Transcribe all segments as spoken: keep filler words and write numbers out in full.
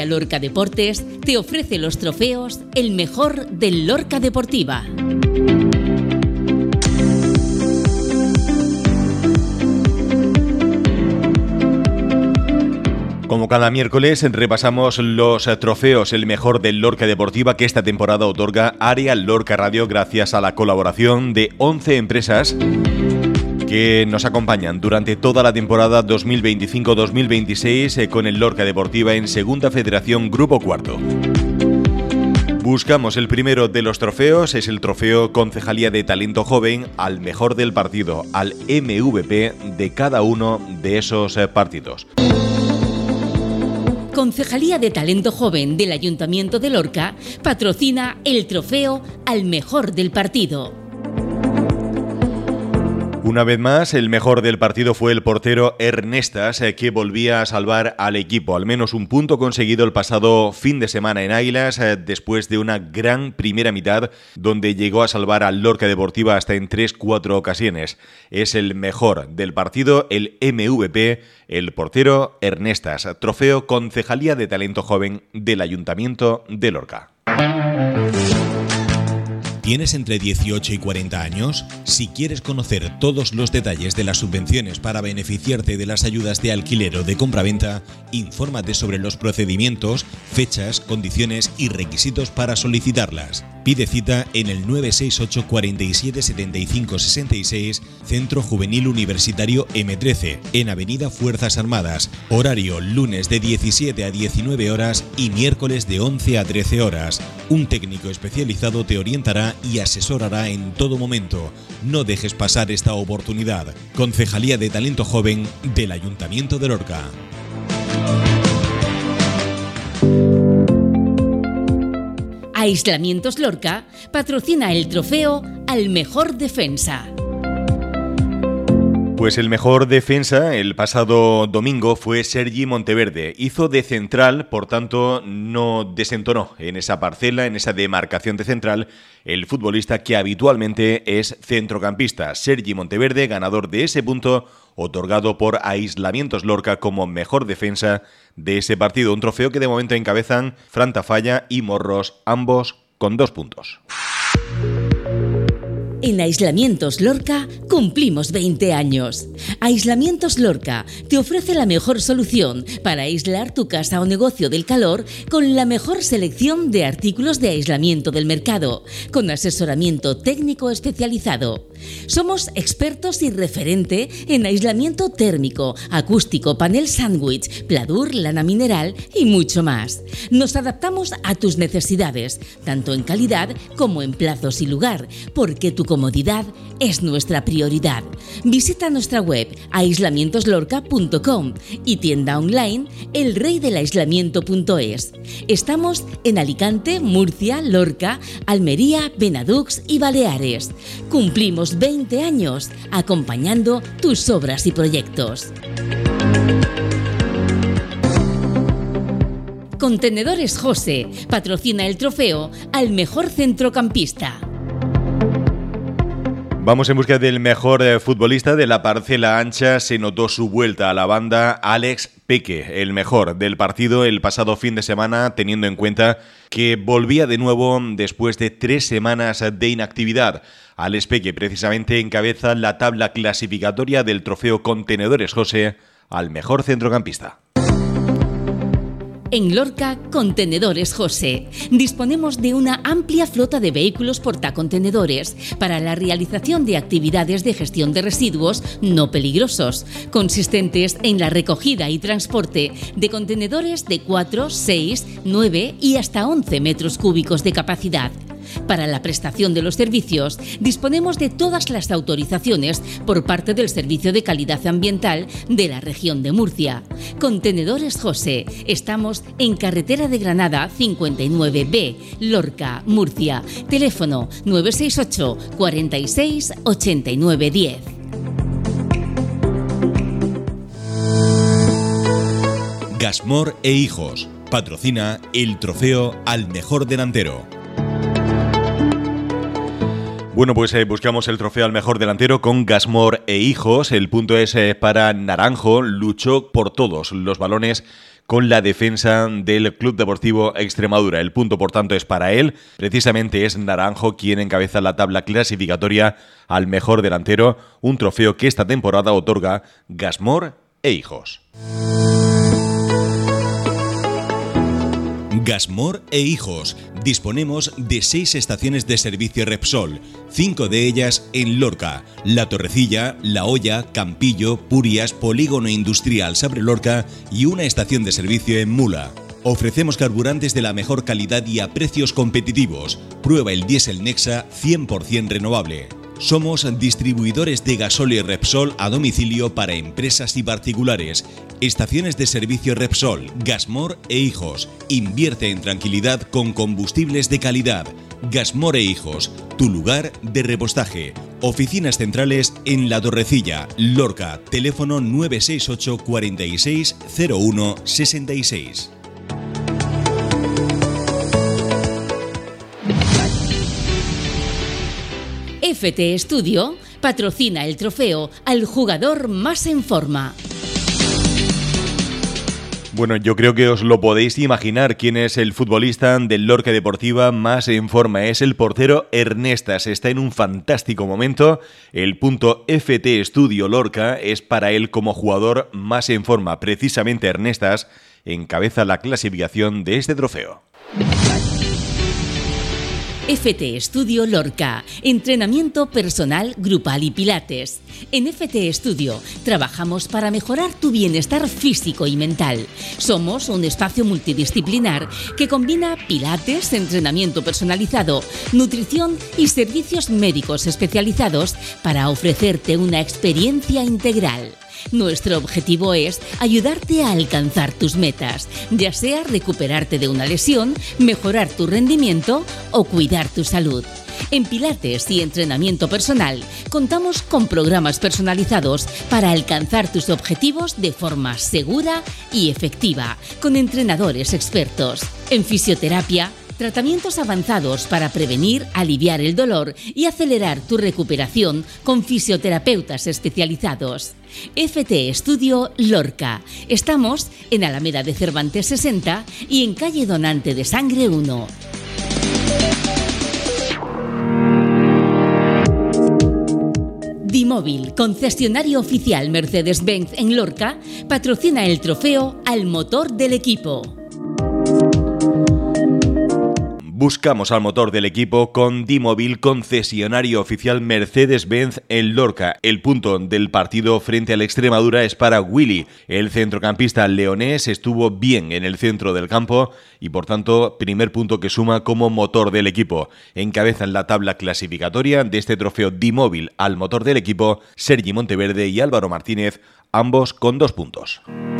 Confejalía Lorca Deportes te ofrece los trofeos El Mejor del Lorca Deportiva. Como cada miércoles, repasamos los trofeos El Mejor del Lorca Deportiva que esta temporada otorga Área Lorca Radio gracias a la colaboración de once empresas que nos acompañan durante toda la temporada dos mil veinticinco dos mil veintiséis eh, con el Lorca Deportiva en Segunda Federación Grupo Cuarto. Buscamos el primero de los trofeos, es el trofeo Concejalía de Talento Joven al mejor del partido, al M V P de cada uno de esos eh, partidos. Concejalía de Talento Joven del Ayuntamiento de Lorca patrocina el trofeo al mejor del partido. Una vez más, el mejor del partido fue el portero Ernestas, que volvía a salvar al equipo. Al menos un punto conseguido el pasado fin de semana en Águilas, después de una gran primera mitad, donde llegó a salvar al Lorca Deportiva hasta en tres cuatro ocasiones. Es el mejor del partido, el M V P, el portero Ernestas. Trofeo Concejalía de Talento Joven del Ayuntamiento de Lorca. ¿Tienes entre dieciocho y cuarenta años? Si quieres conocer todos los detalles de las subvenciones para beneficiarte de las ayudas de alquiler o de compraventa, infórmate sobre los procedimientos, fechas, condiciones y requisitos para solicitarlas. Pide cita en el nueve seis ocho cuatro siete siete cinco seis seis, Centro Juvenil Universitario eme trece, en Avenida Fuerzas Armadas. Horario lunes de diecisiete a diecinueve horas y miércoles de once a trece horas. Un técnico especializado te orientará y asesorará en todo momento. No dejes pasar esta oportunidad. Concejalía de Talento Joven del Ayuntamiento de Lorca. Aislamientos Lorca patrocina el trofeo al mejor defensa. Pues el mejor defensa el pasado domingo fue Sergi Monteverde. Hizo de central, por tanto no desentonó en esa parcela, en esa demarcación de central, el futbolista que habitualmente es centrocampista. Sergi Monteverde, ganador de ese punto, otorgado por Aislamientos Lorca como mejor defensa de ese partido. Un trofeo que de momento encabezan Fran Tafalla y Morros, ambos con dos puntos. En Aislamientos Lorca cumplimos veinte años. Aislamientos Lorca te ofrece la mejor solución para aislar tu casa o negocio del calor con la mejor selección de artículos de aislamiento del mercado, con asesoramiento técnico especializado. Somos expertos y referente en aislamiento térmico, acústico, panel sándwich, pladur, lana mineral y mucho más. Nos adaptamos a tus necesidades, tanto en calidad como en plazos y lugar, porque tu comodidad es nuestra prioridad. Visita nuestra web aislamientos lorca punto com y tienda online el rey del aislamiento punto es. Estamos en Alicante, Murcia, Lorca, Almería, Benadux y Baleares. Cumplimos veinte años acompañando tus obras y proyectos. Contenedores José patrocina el trofeo al mejor centrocampista. Vamos en busca del mejor eh, futbolista de la parcela ancha. Se notó su vuelta a la banda, Alex Peque, el mejor del partido el pasado fin de semana, teniendo en cuenta que volvía de nuevo después de tres semanas de inactividad. Alex Peque precisamente encabeza la tabla clasificatoria del trofeo Contenedores José al mejor centrocampista. En Lorca, Contenedores José. Disponemos de una amplia flota de vehículos portacontenedores para la realización de actividades de gestión de residuos no peligrosos, consistentes en la recogida y transporte de contenedores de cuatro, seis, nueve y hasta once metros cúbicos de capacidad. Para la prestación de los servicios, disponemos de todas las autorizaciones por parte del Servicio de Calidad Ambiental de la región de Murcia. Contenedores José. Estamos en Carretera de Granada cincuenta y nueve B, Lorca, Murcia. Teléfono nueve seis ocho, cuarenta y seis, ochenta y nueve diez. Gasmor e Hijos. Patrocina el trofeo al mejor delantero. Bueno, pues eh, buscamos el trofeo al mejor delantero con Gasmor e Hijos. El punto es eh, para Naranjo. Luchó por todos los balones con la defensa del Club Deportivo Extremadura. El punto, por tanto, es para él. Precisamente es Naranjo quien encabeza la tabla clasificatoria al mejor delantero, un trofeo que esta temporada otorga Gasmor e Hijos. Gasmor e Hijos. Disponemos de seis estaciones de servicio Repsol, cinco de ellas en Lorca, La Torrecilla, La Hoya, Campillo, Purias, Polígono Industrial Sabre Lorca y una estación de servicio en Mula. Ofrecemos carburantes de la mejor calidad y a precios competitivos. Prueba el diésel Nexa cien por ciento renovable. Somos distribuidores de gasóleo Repsol a domicilio para empresas y particulares. Estaciones de servicio Repsol, Gasmor e Hijos. Invierte en tranquilidad con combustibles de calidad. Gasmor e Hijos, tu lugar de repostaje. Oficinas centrales en La Torrecilla, Lorca. Teléfono nueve seis ocho cuarenta y seis cero uno sesenta y seis. F T Studio patrocina el trofeo al jugador más en forma. Bueno, yo creo que os lo podéis imaginar quién es el futbolista del Lorca Deportiva más en forma. Es el portero Ernestas. Está en un fantástico momento. El punto F T Studio Lorca es para él como jugador más en forma. Precisamente Ernestas encabeza la clasificación de este trofeo. F T Studio Lorca, entrenamiento personal, grupal y pilates. En F T Studio trabajamos para mejorar tu bienestar físico y mental. Somos un espacio multidisciplinar que combina pilates, entrenamiento personalizado, nutrición y servicios médicos especializados para ofrecerte una experiencia integral. Nuestro objetivo es ayudarte a alcanzar tus metas, ya sea recuperarte de una lesión, mejorar tu rendimiento o cuidar tu salud. En Pilates y entrenamiento personal contamos con programas personalizados para alcanzar tus objetivos de forma segura y efectiva, con entrenadores expertos. En fisioterapia, tratamientos avanzados para prevenir, aliviar el dolor y acelerar tu recuperación con fisioterapeutas especializados. F T Studio Lorca. Estamos en Alameda de Cervantes sesenta y en calle Donante de Sangre uno. Dimóvil, concesionario oficial Mercedes-Benz en Lorca, patrocina el trofeo al motor del equipo. Buscamos al motor del equipo con Dimóvil, concesionario oficial Mercedes-Benz en Lorca. El punto del partido frente al Extremadura es para Willy. El centrocampista leonés estuvo bien en el centro del campo y, por tanto, primer punto que suma como motor del equipo. Encabezan la tabla clasificatoria de este trofeo Dimóvil al motor del equipo Sergi Monteverde y Álvaro Martínez, ambos con dos puntos.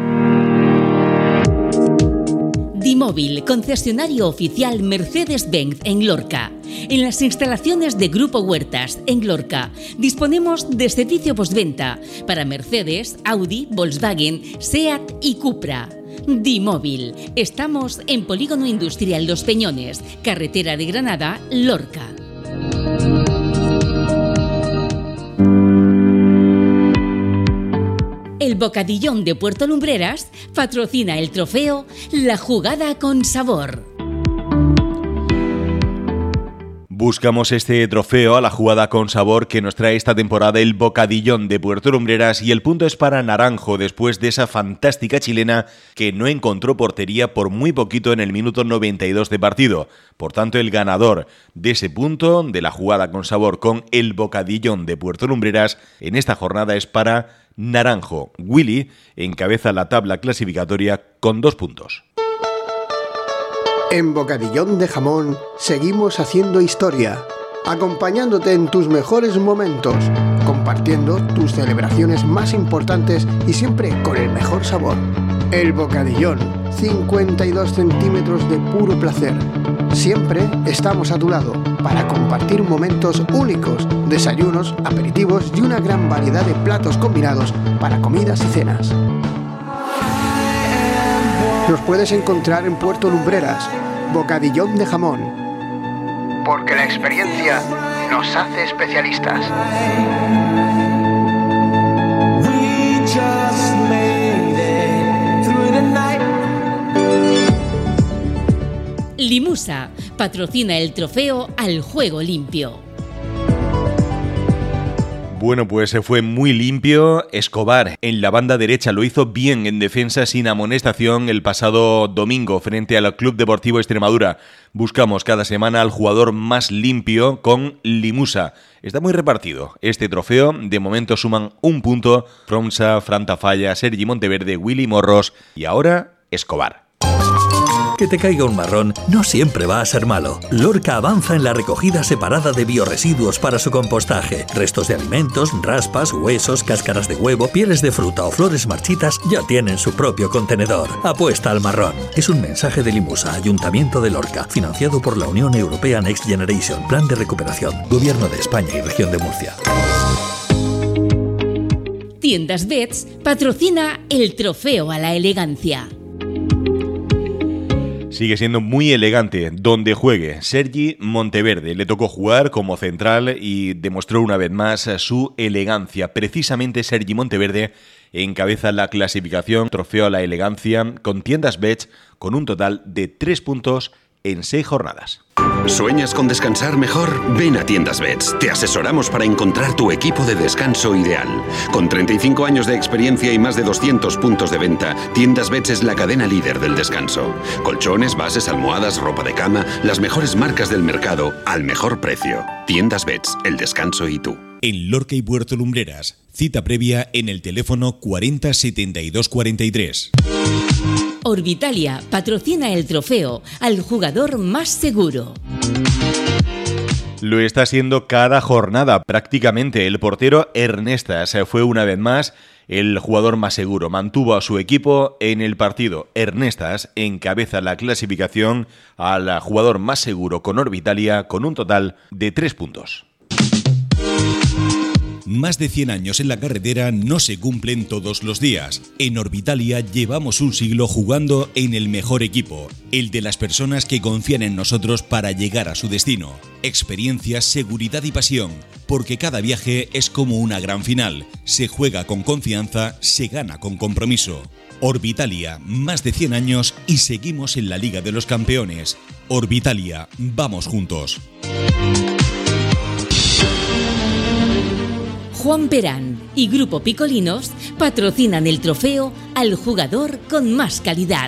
Dimóvil, concesionario oficial Mercedes-Benz en Lorca. En las instalaciones de Grupo Huertas en Lorca disponemos de servicio postventa para Mercedes, Audi, Volkswagen, SEAT y Cupra. Dimóvil. Estamos en Polígono Industrial Los Peñones, carretera de Granada, Lorca. El Bocadillón de Puerto Lumbreras patrocina el trofeo La Jugada con Sabor. Buscamos este trofeo a la jugada con sabor que nos trae esta temporada el Bocadillón de Puerto Lumbreras y el punto es para Naranjo después de esa fantástica chilena que no encontró portería por muy poquito en el minuto noventa y dos de partido. Por tanto, el ganador de ese punto de la jugada con sabor con el Bocadillón de Puerto Lumbreras en esta jornada es para Naranjo. Willy encabeza la tabla clasificatoria con dos puntos. En Bocadillón de Jamón seguimos haciendo historia, acompañándote en tus mejores momentos, compartiendo tus celebraciones más importantes y siempre con el mejor sabor. El Bocadillón, cincuenta y dos centímetros de puro placer. Siempre estamos a tu lado para compartir momentos únicos, desayunos, aperitivos y una gran variedad de platos combinados para comidas y cenas. Nos puedes encontrar en Puerto Lumbreras, Bocadillón de Jamón, porque la experiencia nos hace especialistas. patrocina el trofeo al juego limpio. Bueno, pues se fue muy limpio. Escobar en la banda derecha lo hizo bien en defensa sin amonestación el pasado domingo frente al Club Deportivo Extremadura. Buscamos cada semana al jugador más limpio con Limusa. Está muy repartido este trofeo. De momento suman un punto Fromsa, Fran Tafalla, Sergi Monteverde, Willy Morros y ahora Escobar. Que te caiga un marrón no siempre va a ser malo. Lorca avanza en la recogida separada de biorresiduos para su compostaje. Restos de alimentos, raspas, huesos, cáscaras de huevo, pieles de fruta o flores marchitas ya tienen su propio contenedor. Apuesta al marrón. Es un mensaje de Limusa, Ayuntamiento de Lorca, financiado por la Unión Europea Next Generation, Plan de Recuperación, Gobierno de España y Región de Murcia. Tiendas Bets patrocina el trofeo a la elegancia. Sigue siendo muy elegante donde juegue. Sergi Monteverde le tocó jugar como central y demostró una vez más su elegancia. Precisamente Sergi Monteverde encabeza la clasificación trofeo a la elegancia con Tiendas Bets con un total de tres puntos en seis jornadas. ¿Sueñas con descansar mejor? Ven a Tiendas Bets. Te asesoramos para encontrar tu equipo de descanso ideal. Con treinta y cinco años de experiencia y más de doscientos puntos de venta, Tiendas Bets es la cadena líder del descanso. Colchones, bases, almohadas, ropa de cama, las mejores marcas del mercado al mejor precio. Tiendas Bets, el descanso y tú. En Lorca y Puerto Lumbreras, cita previa en el teléfono cuarenta setenta y dos cuarenta y tres. Orbitalia patrocina el trofeo al jugador más seguro. Lo está siendo cada jornada prácticamente. El portero Ernestas fue una vez más el jugador más seguro. Mantuvo a su equipo en el partido. Ernestas encabeza la clasificación al jugador más seguro con Orbitalia con un total de tres puntos. Más de cien años en la carretera no se cumplen todos los días. En Orbitalia llevamos un siglo jugando en el mejor equipo, el de las personas que confían en nosotros para llegar a su destino. Experiencia, seguridad y pasión, porque cada viaje es como una gran final. Se juega con confianza, se gana con compromiso. Orbitalia, más de cien años y seguimos en la Liga de los Campeones. Orbitalia, vamos juntos. Juan Perán y Grupo Picolinos patrocinan el trofeo al jugador con más calidad.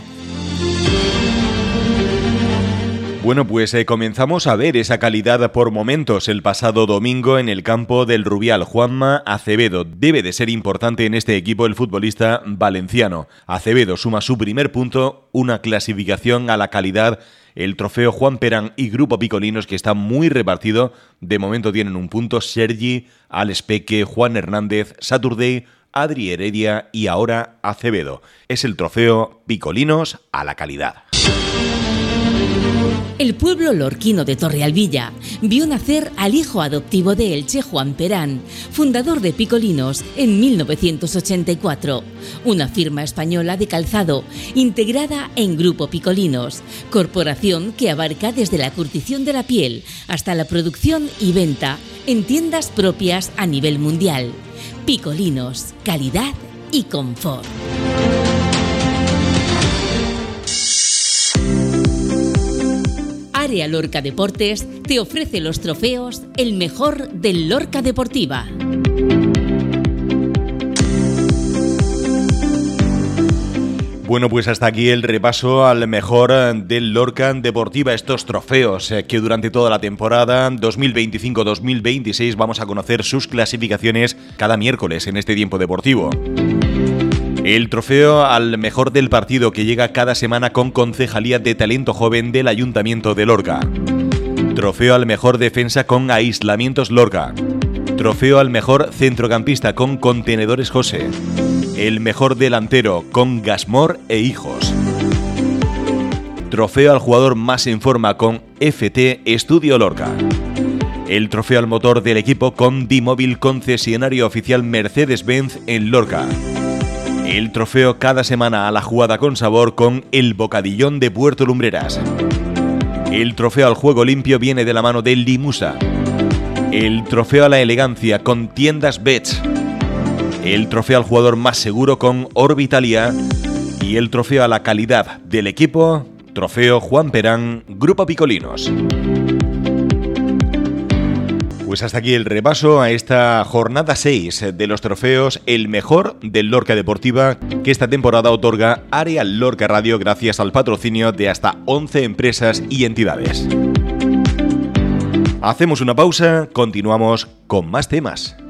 Bueno, pues eh, comenzamos a ver esa calidad por momentos el pasado domingo en el campo del Rubial. Juanma Acevedo debe de ser importante en este equipo el futbolista valenciano. Acevedo suma su primer punto, una clasificación a la calidad. El trofeo Juan Perán y Grupo Picolinos, que está muy repartido. De momento tienen un punto Sergi, Alex Peque, Juan Hernández, Saturday, Adri Heredia y ahora Acevedo. Es el trofeo Picolinos a la calidad. El pueblo lorquino de Torrealbilla vio nacer al hijo adoptivo de Elche, Juan Perán, fundador de Picolinos en mil novecientos ochenta y cuatro, una firma española de calzado integrada en Grupo Picolinos, corporación que abarca desde la curtición de la piel hasta la producción y venta en tiendas propias a nivel mundial. Picolinos, calidad y confort. Área Lorca Deportes te ofrece los trofeos El Mejor del Lorca Deportiva. Bueno, pues hasta aquí el repaso al mejor del Lorca Deportiva. Estos trofeos que durante toda la temporada dos mil veinticinco dos mil veintiséis vamos a conocer sus clasificaciones cada miércoles en este tiempo deportivo. El trofeo al mejor del partido que llega cada semana con Concejalía de Talento Joven del Ayuntamiento de Lorca. Trofeo al mejor defensa con Aislamientos Lorca. Trofeo al mejor centrocampista con Contenedores José. El mejor delantero con Gasmor e Hijos. Trofeo al jugador más en forma con F T Estudio Lorca. El trofeo al motor del equipo con D-Móvil, concesionario oficial Mercedes-Benz en Lorca. El trofeo cada semana a la jugada con sabor con El Bocadillón de Puerto Lumbreras. El trofeo al juego limpio viene de la mano de Limusa. El trofeo a la elegancia con Tiendas Bets. El trofeo al jugador más seguro con Orbitalia. Y el trofeo a la calidad del equipo, Trofeo Juan Perán, Grupo Picolinos. Pues hasta aquí el repaso a esta jornada seis de los trofeos El Mejor del Lorca Deportiva, que esta temporada otorga Área Lorca Radio gracias al patrocinio de hasta once empresas y entidades. Hacemos una pausa, continuamos con más temas.